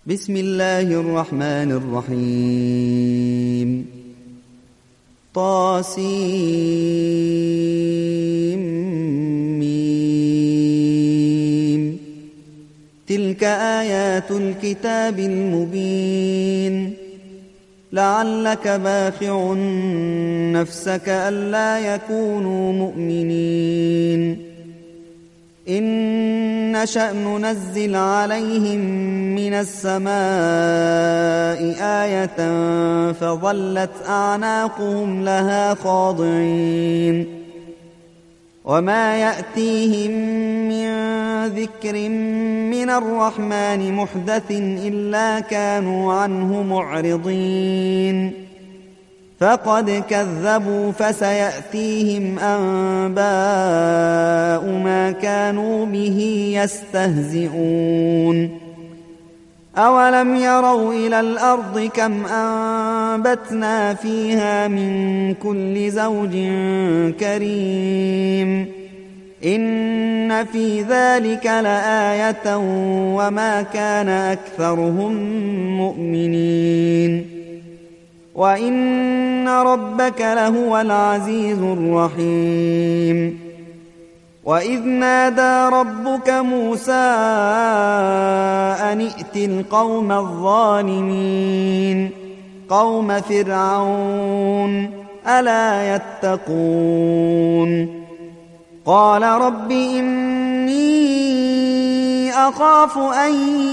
بسم الله الرحمن الرحيم طاسيم تلك آيات الكتاب المبين لعلك باخع نفسك ألا يكونوا مؤمنين إن نشأ ننزل عليهم من السماء آية فظلت أعناقهم لها خاضعين وما يأتيهم من ذكر من الرحمن محدث إلا كانوا عنه معرضين فقد كذبوا فسيأتيهم أنباء ما كانوا به يستهزئون أولم يروا إلى الأرض كم أنبتنا فيها من كل زوج كريم إن في ذلك لآية وما كان أكثرهم مؤمنين وإن ربك لهو العزيز الرحيم وإذ نادى ربك موسى أن ائت القوم الظالمين قوم فرعون ألا يتقون قال رب إني أخاف أن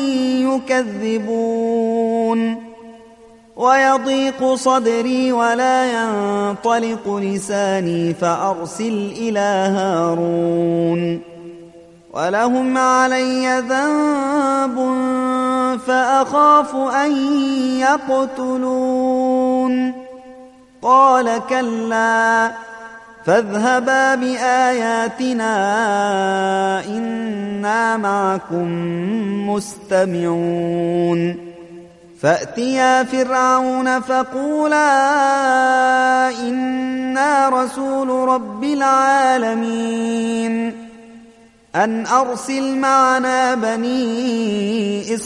يكذبون ويضيق صدري ولا ينطلق لساني فأرسل إلى هارون ولهم علي ذنب فأخاف أن يقتلون قال كلا فاذهبا بآياتنا إنا معكم مستمعون فأتيا فرعون فقولا إنا رسول رب العالمين أن أرسل معنا بني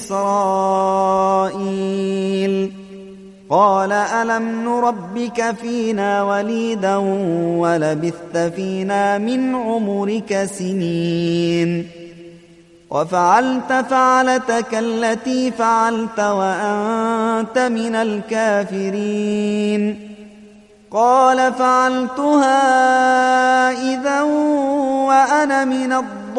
إسرائيل قال ألم نربك فينا وليدا ولبثت فينا من عمرك سنين وفعلت فعلتك التي فعلت وأنت من الكافرين قال فعلتها إذا وأنا من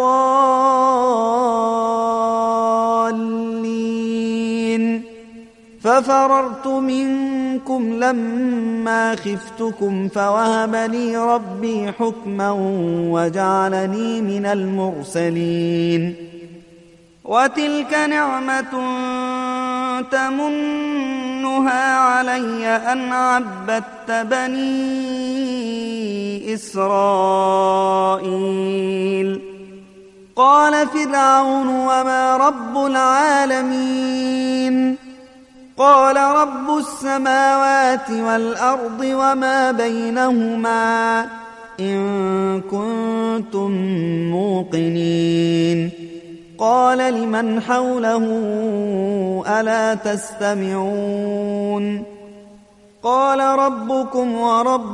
الضالين ففررت منكم لما خفتكم فوهب لي ربي حكما وجعلني من المرسلين وتلك نعمة تمنها علي أن عبدت بني إسرائيل قال فرعون وما رب العالمين قال رب السماوات والأرض وما بينهما إن كنتم موقنين قال لمن حوله ألا تستمعون قال ربكم ورب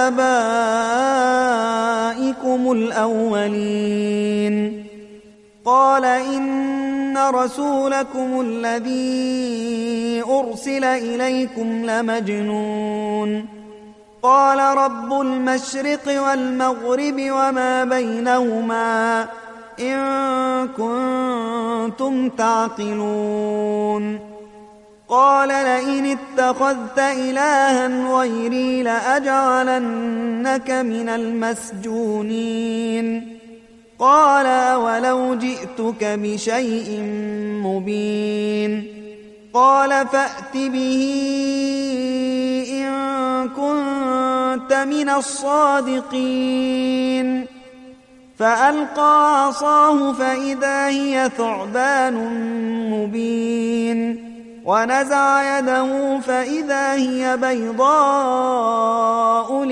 آبائكم الأولين قال إن رسولكم الذي أرسل إليكم لمجنون قال رب المشرق والمغرب وما بينهما إن كنتم تعقلون قال لئن اتخذت إلها غيري لأجعلنك من المسجونين قال ولو جئتك بشيء مبين قال فأت به إن كنت من الصادقين فألقى عصاه فإذا هي ثعبان مبين ونزع يده فإذا هي بيضاء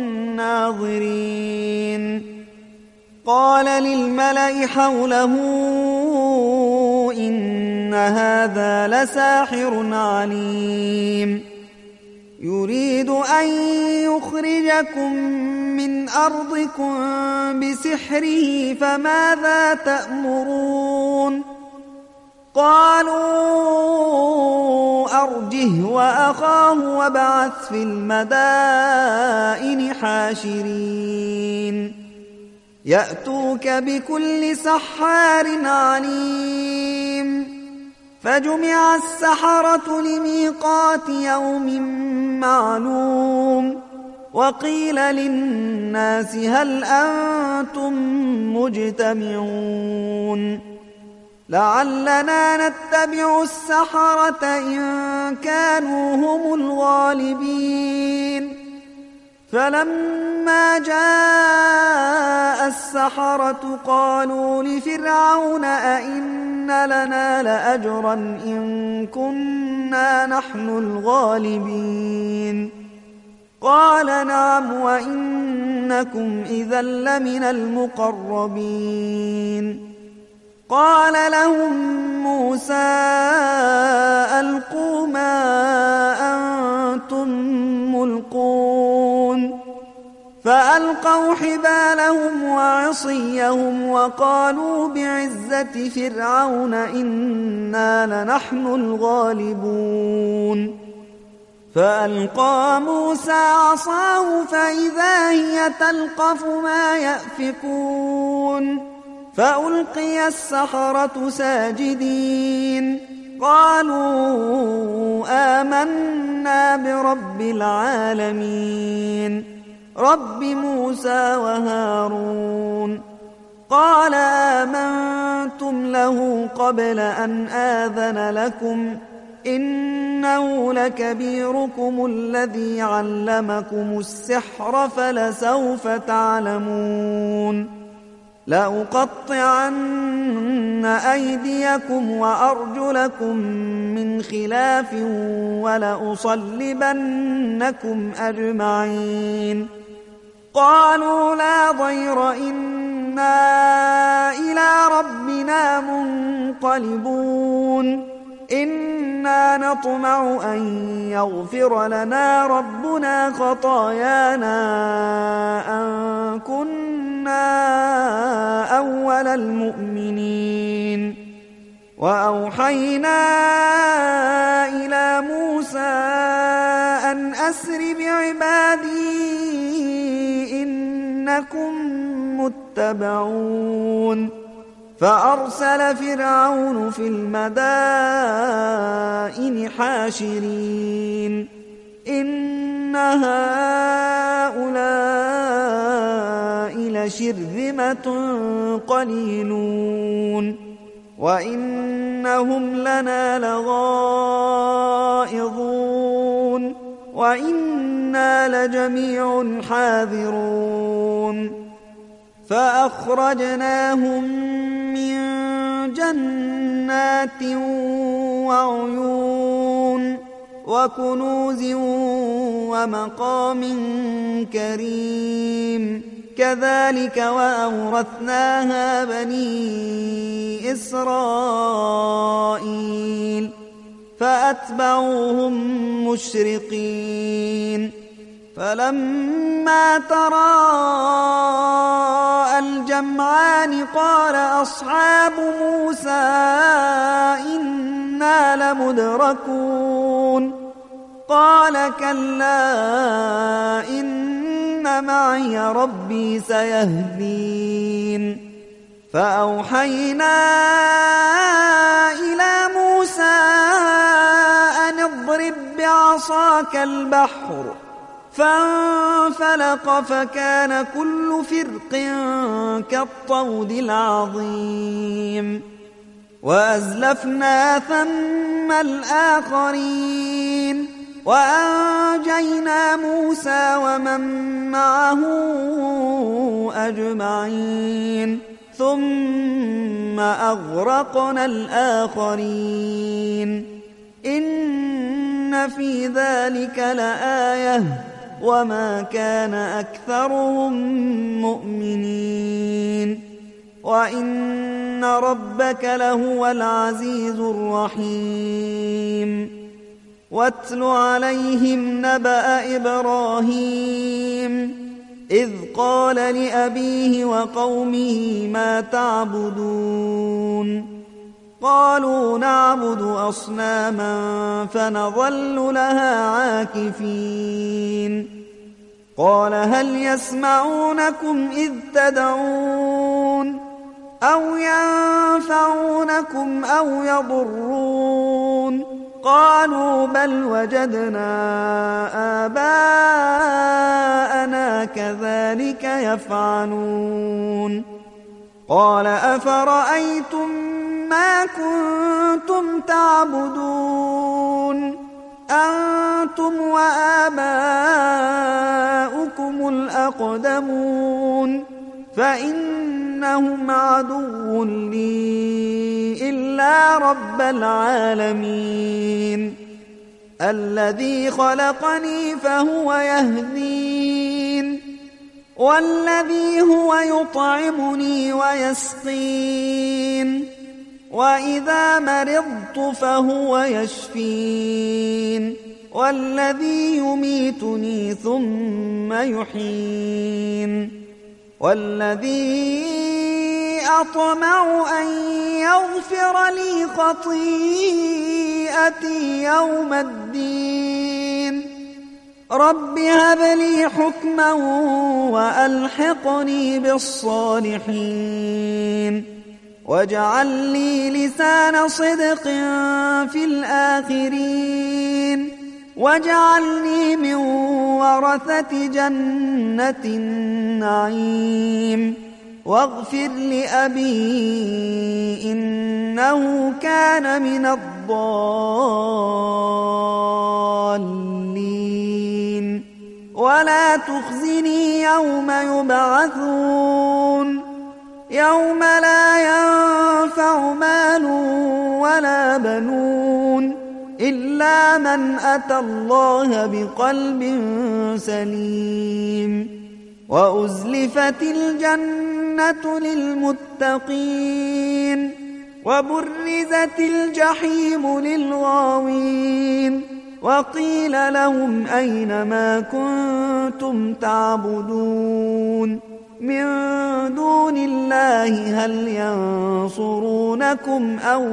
للناظرين قال للملأ حوله إن إن هذا لساحر عليم يريد أن يخرجكم من أرضكم بسحره فماذا تأمرون قالوا أرجه وأخاه وابعث في المدائن حاشرين يأتوك بكل سحار عليم فجمع السحرة لميقات يوم معلوم وقيل للناس هل أنتم مجتمعون لعلنا نتبع السحرة إن كانوا هم الغالبين فلما جاء السحرة قالوا لفرعون أئن لنا لأجرا إن كنا نحن الغالبين قال نعم وإنكم إذا لمن المقربين قال لهم موسى ألقوا ما أنتم ملقون فألقوا حبالهم وعصيهم وقالوا بعزة فرعون إنا لنحن الغالبون فألقى موسى عصاه فإذا هي تلقف ما يأفكون فألقي السحرة ساجدين قالوا آمنا برب العالمين رب موسى وهارون قال آمنتم له قبل أن آذن لكم إنه لكبيركم الذي علمكم السحر فلسوف تعلمون لأقطعن أيديكم وأرجلكم من خلاف ولأصلبنكم أجمعين قالوا لا ضير إنا إلى ربنا منقلبون إنا نطمع أن يغفر لنا ربنا خطايانا أن كنا أول المؤمنين وأوحينا إلى موسى أن أسر بعبادي إنكم متبعون فأرسل فرعون في المدائن حاشرين إن هؤلاء لشرذمة قليلون وإنهم لنا لغائظون وإنا لجميع حاذرون فأخرجناهم من جنات وعيون وكنوز ومقام كريم كذلك وأورثناها بني إسرائيل فأتبعوهم مشرقين فلما تراءى الجمعان قال أصحاب موسى إنا لمدركون قال كلا إن معي ربي سيهدين فأوحينا إلى موسى أن اضرب بعصاك البحر فانفلق فكان كل فرق كالطود العظيم وأزلفنا ثم الآخرين وأنجينا موسى ومن معه أجمعين ثم أغرقنا الآخرين إن في ذلك لآية وما كان أكثرهم مؤمنين وإن ربك لهو العزيز الرحيم واتل عليهم نبأ إبراهيم إذ قال لأبيه وقومه ما تعبدون قالوا نعبد أصناما فنظل لها عاكفين قال هل يسمعونكم إذ تدعون أو ينفعونكم أو يضرون قالوا بل وجدنا آباءنا كذلك يفعلون قال أفرأيتم ما كنتم تعبدون أنتم وآباؤكم الأقدمون فإنهم عدو لي إلا رب العالمين الذي خلقني فهو يهدين والذي هو يطعمني ويسقين وإذا مرضت فهو يشفين والذي يميتني ثم يحيين والذي أطمع أن يغفر لي خطيئتي يوم الدين رب هب لي حكما وألحقني بالصالحين واجعل لي لسان صدق في الآخرين واجعلني من ورثة جنة النعيم واغفر لأبي إنه كان من الضالين ولا تخزني يوم يبعثون يوم لا ينفع مال ولا بنون إلا من أتى الله بقلب سليم وأزلفت الجنة للمتقين وبرزت الجحيم للغاوين وقيل لهم أين ما كنتم تعبدون من دون الله هل ينصرونكم أو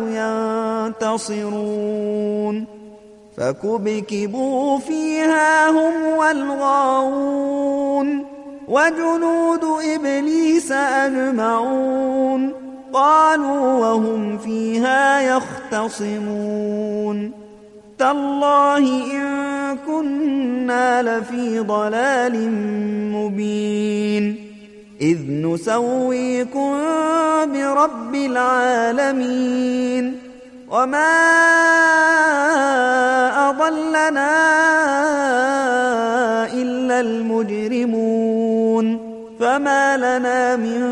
ينتصرون فكبكبوا فيها هم والغاوون وجنود إبليس أجمعون قالوا وهم فيها يختصمون تالله إن كنا لفي ضلال مبين إذ نسويكم برب العالمين وما أضلنا إلا المجرمون فما لنا من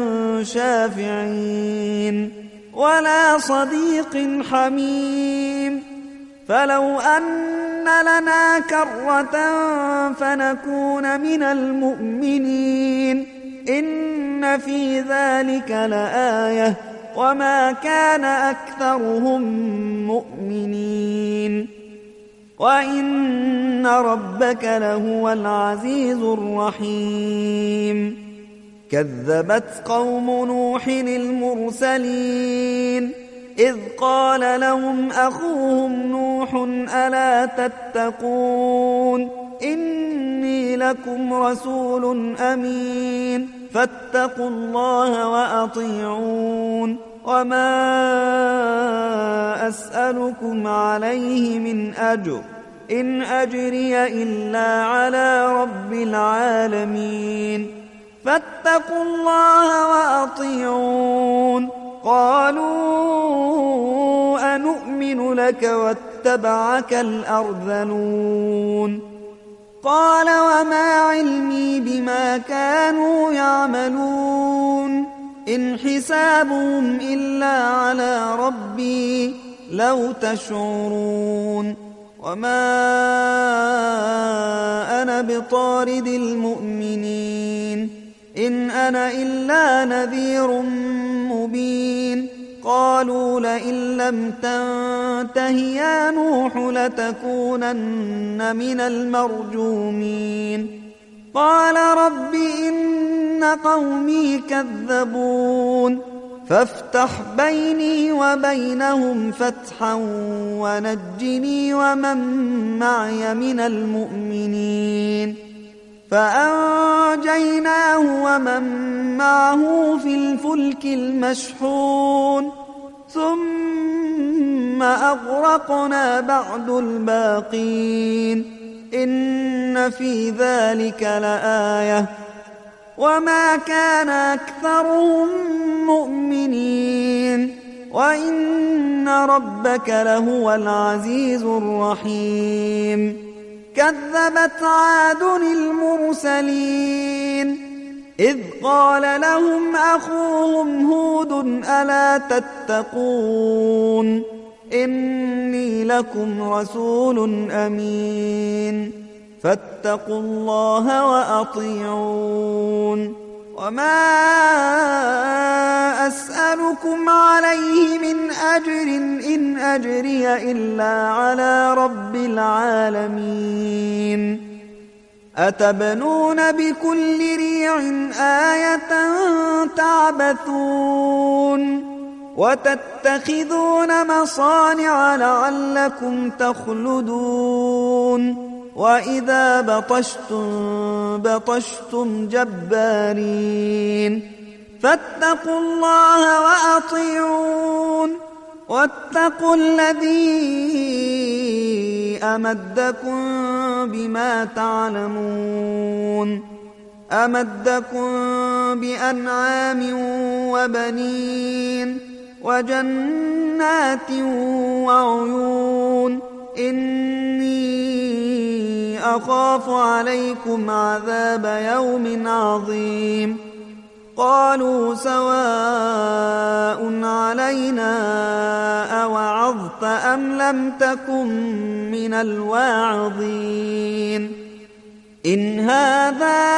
شافعين ولا صديق حميم فلو أن لنا كرة فنكون من المؤمنين إن في ذلك لآية وما كان أكثرهم مؤمنين وإن ربك لهو العزيز الرحيم كذبت قوم نوح المرسلين إذ قال لهم أخوهم نوح ألا تتقون إني لكم رسول أمين فاتقوا الله وأطيعون وما أسألكم عليه من أجر إن أجري إلا على رب العالمين فاتقوا الله وأطيعون قالوا أنؤمن لك واتبعك الأرذلون قال وما علمي بما كانوا يعملون إن حسابهم إلا على ربي لو تشعرون وما أنا بطارد المؤمنين إن أنا إلا نذير قالوا لئن لم تنته يا نوح لتكونن من المرجومين قال رب إن قومي كذبون فافتح بيني وبينهم فتحا ونجني ومن معي من المؤمنين فأنجيناه ومن معه في الفلك المشحون ثم أغرقنا بعد الباقين إن في ذلك لآية وما كان أكثرهم مؤمنين وإن ربك لهو العزيز الرحيم كذبت عاد المرسلين إذ قال لهم أخوهم هود ألا تتقون إني لكم رسول أمين فاتقوا الله وأطيعون وما أسألكم عليه من أجر إن أجري إلا على رب العالمين أتبنون بكل ريع آية تعبثون وتتخذون مصانع لعلكم تخلدون وإذا بطشتم جبارين فاتقوا الله وأطيعون واتقوا الذي أمدكم بما تعلمون أمدكم بأنعام وبنين وجنات وعيون إني أخاف عليكم عذاب يوم عظيم قالوا سواء علينا أوعظت أم لم تكن من الواعظين إن هذا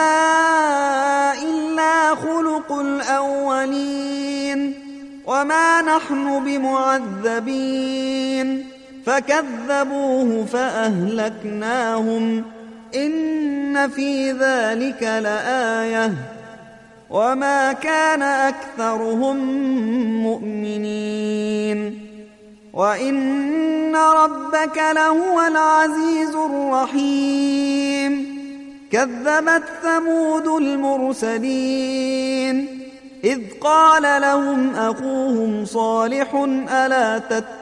إلا خلق الأولين وما نحن بمعذبين فكذبوه فأهلكناهم إن في ذلك لآية وما كان أكثرهم مؤمنين وإن ربك لهو العزيز الرحيم كذبت ثمود المرسلين إذ قال لهم أخوهم صالح ألا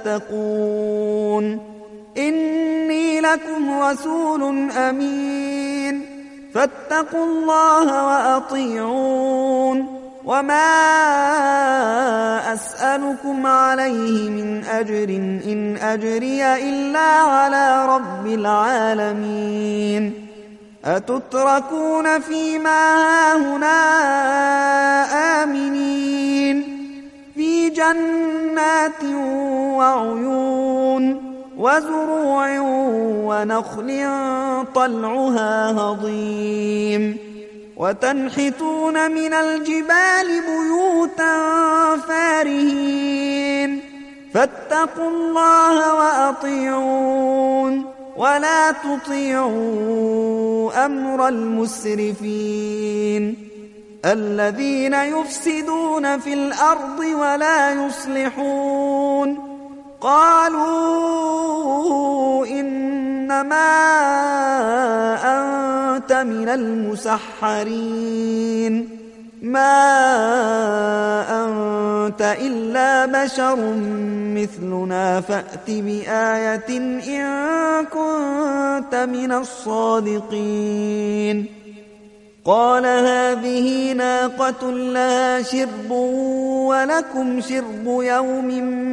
تتقون إني لكم رسول أمين فاتقوا الله وأطيعون وما أسألكم عليه من أجر إن أجري إلا على رب العالمين أتتركون فيما هاهنا آمنين في جنات وعيون وزروع ونخل طلعها هضيم وتنحتون من الجبال بيوتا فارهين فاتقوا الله وأطيعون ولا تطيعوا أمر المسرفين الذين يفسدون في الأرض ولا يصلحون قالوا إنما أنت من المسحرين ما أنت إلا بشر مثلنا فأت بآية إن كنت من الصادقين قال هذه ناقة لها شرب ولكم شرب يوم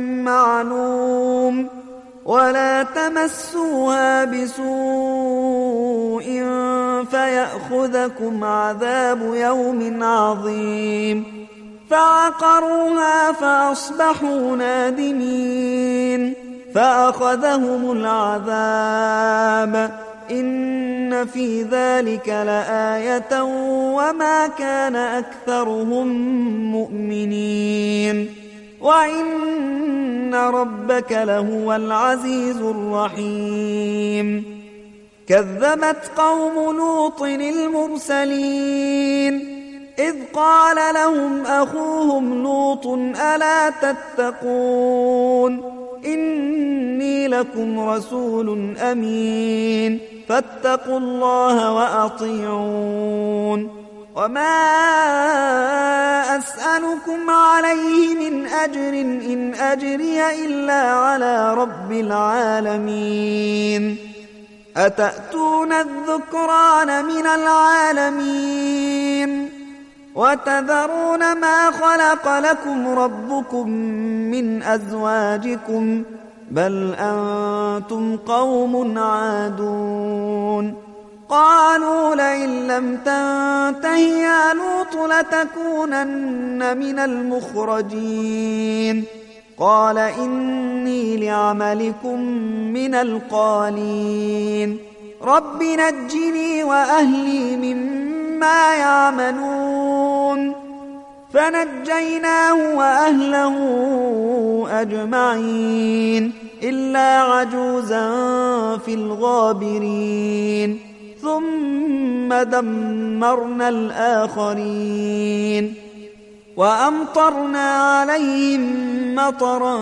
معلوم ولا تمسوها بسوء فيأخذكم عذاب يوم عظيم فعقروها فأصبحوا نادمين فأخذهم العذاب إن في ذلك لآية وما كان أكثرهم مؤمنين وإن ربك لهو العزيز الرحيم كذبت قوم لوط المرسلين إذ قال لهم أخوهم لوط ألا تتقون إني لكم رسول أمين فاتقوا الله وأطيعون وما أسألكم عليه من أجر إن أجري إلا على رب العالمين أتأتون الذكران من العالمين وتذرون ما خلق لكم ربكم من أزواجكم بل أنتم قوم عادون قالوا لئن لم تنته يا لوط لتكونن من المخرجين قال إني لعملكم من القالين رب نجني وأهلي مما يعملون فنجيناه وأهله أجمعين إلا عجوزا في الغابرين ثم دمرنا الآخرين وأمطرنا عليهم مطرا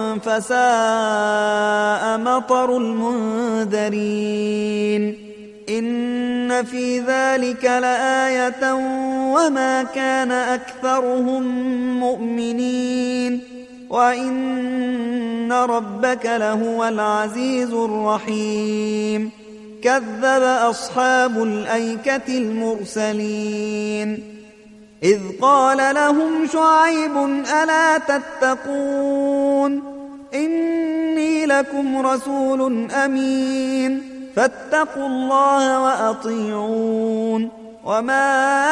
فساء مطر المنذرين إن في ذلك لآية وما كان أكثرهم مؤمنين وإن ربك لهو العزيز الرحيم كذب أصحاب الأيكة المرسلين إذ قال لهم شعيب ألا تتقون إني لكم رسول أمين فاتقوا الله وأطيعون وما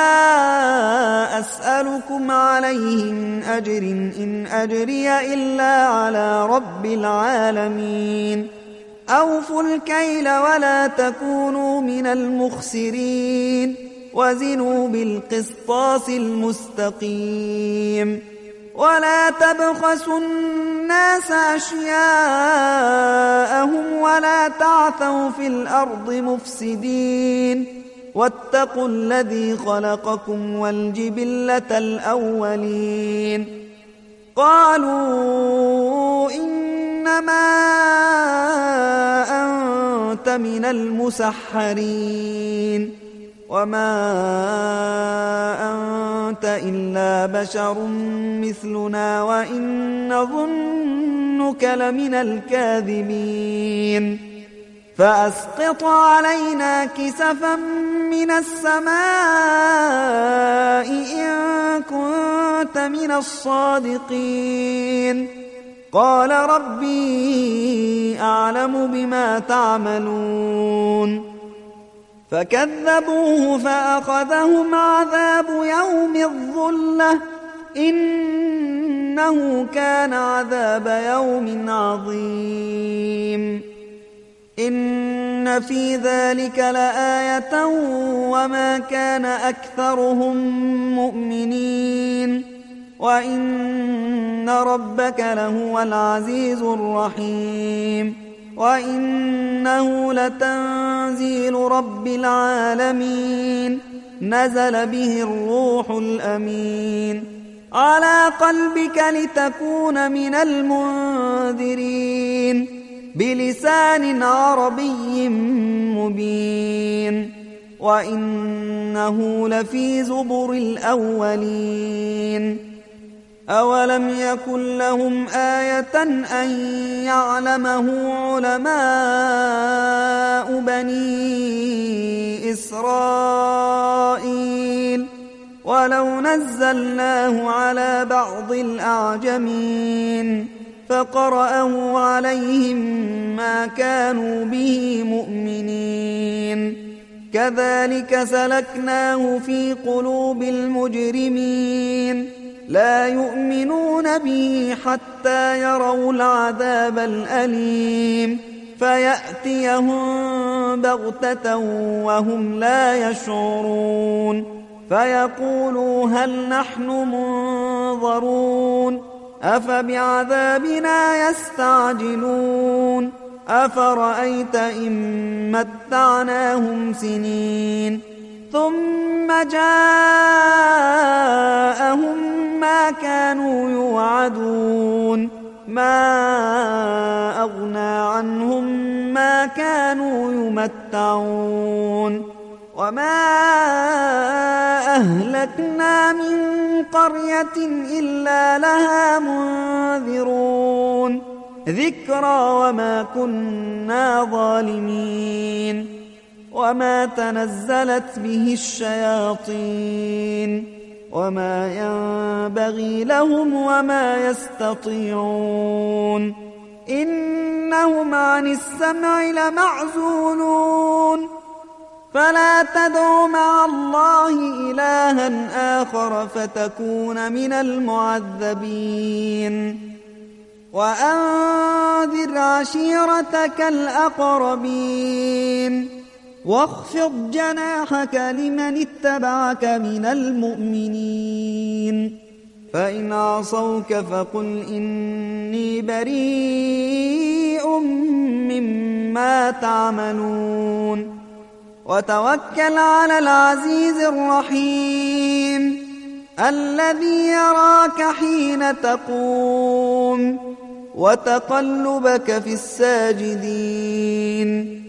أسألكم عليه من أجر إن أجري إلا على رب العالمين أوفوا الكيل ولا تكونوا من المخسرين وزنوا بالقسطاس المستقيم ولا تبخسوا الناس أشياءهم ولا تعثوا في الأرض مفسدين واتقوا الذي خلقكم والجبلة الأولين قالوا إنما أنت من المسحرين وما أنت إلا بشر مثلنا وإن نظنك لمن الكاذبين فأسقط علينا كسفا من السماء إن كنت من الصادقين قال ربي أعلم بما تعملون فكذبوه فأخذهم عذاب يوم الظلة إنه كان عذاب يوم عظيم إن في ذلك لآية وما كان أكثرهم مؤمنين وإن ربك لهو العزيز الرحيم وإنه لتنزيل رب العالمين نزل به الروح الأمين على قلبك لتكون من المنذرين بلسان عربي مبين وإنه لفي زبر الأولين أولم يكن لهم آية أن يعلمه علماء بني إسرائيل ولو نزلناه على بعض الأعجمين فقرأه عليهم ما كانوا به مؤمنين كذلك سلكناه في قلوب المجرمين لا يؤمنون به حتى يروا العذاب الأليم فيأتيهم بغتة وهم لا يشعرون فيقولوا هل نحن منظرون أفبعذابنا يستعجلون أفرأيت إن متعناهم سنين ثم جاءهم ما كانوا يوعدون ما أغنى عنهم ما كانوا يمتعون وما أهلكنا من قرية إلا لها منذرون ذكرى وما كنا ظالمين وما تنزلت به الشياطين وما ينبغي لهم وما يستطيعون إنهم عن السمع لمعزولون فلا تدع مع الله إلها آخر فتكون من المعذبين وأنذر عشيرتك الأقربين واخفض جناحك لمن اتبعك من المؤمنين فإن عصوك فقل إني بريء مما تعملون وتوكل على العزيز الرحيم الذي يراك حين تقوم وتقلبك في الساجدين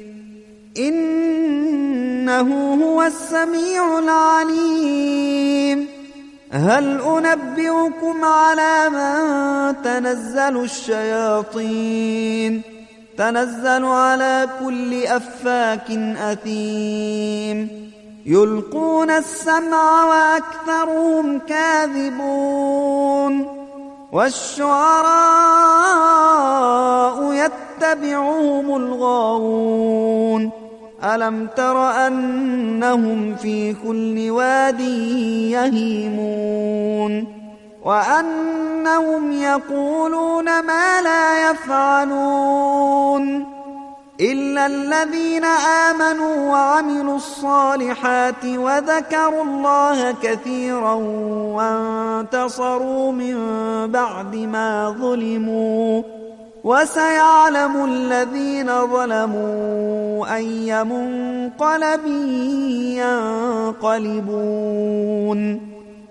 إنه هو السميع العليم هل أنبئكم على من تنزل الشياطين تنزل على كل أفاك أثيم يلقون السمع وأكثرهم كاذبون والشعراء يتبعهم الغاوون ألم تر أنهم في كل واد يهيمون وأنهم يقولون ما لا يفعلون إلا الذين آمنوا وعملوا الصالحات وذكروا الله كثيرا وانتصروا من بعد ما ظلموا وسيعلم الذين ظلموا أي منقلب ينقلبون